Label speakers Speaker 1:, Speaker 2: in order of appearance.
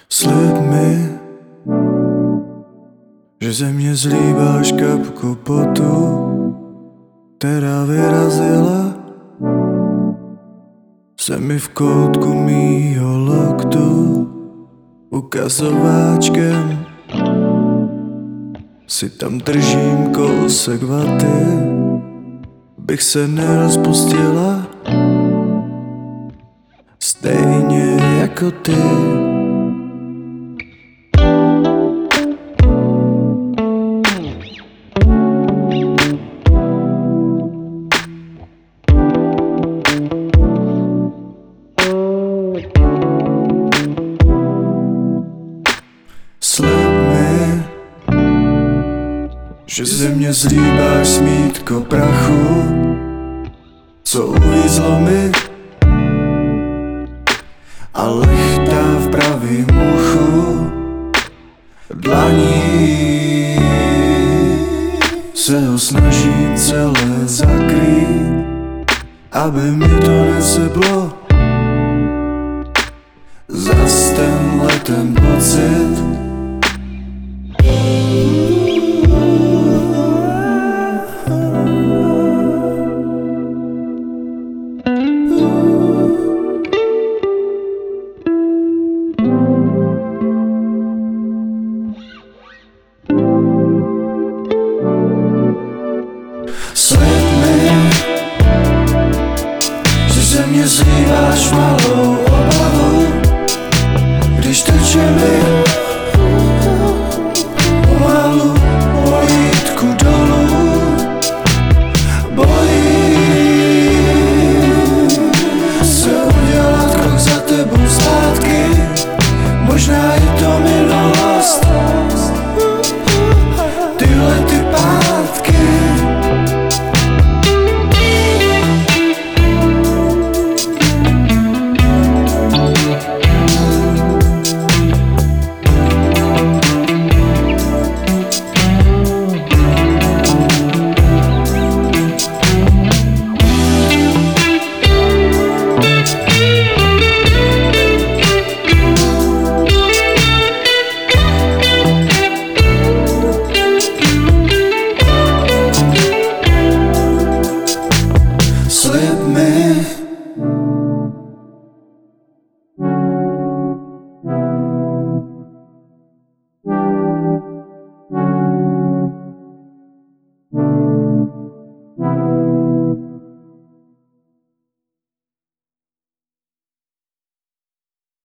Speaker 1: Slib mi, že ze mě zlíbáš kapku potu, která vyrazila se mi v koutku mýho loktu. Ukazováčkem si tam držím kousek vaty, bych se nerozpustila stejně jako ty. Slib mi, že ze mě zlíbáš smítko prachu, co uvízlo mi a lechtá v pravým uchu. Dlaní se ho snažím celé zakrýt, aby mě to neseblo. Zas ten pocit, slib mi, že ze mě zlíváš malou obavu, když teče mi